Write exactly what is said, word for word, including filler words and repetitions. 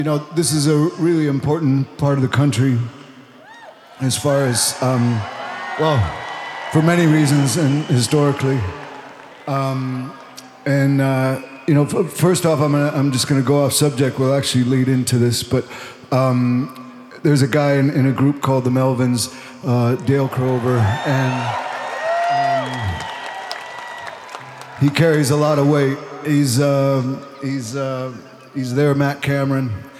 You know, this is a really important part of the country as far as, um, well, for many reasons and historically. Um, and, uh, you know, f- first off, I'm, gonna, I'm just going to go off subject. We'll actually lead into this, but um, there's a guy in, in a group called the Melvins, uh, Dale Crover, and um, he carries a lot of weight. He's, uh, he's, uh, he's their Matt Cameron.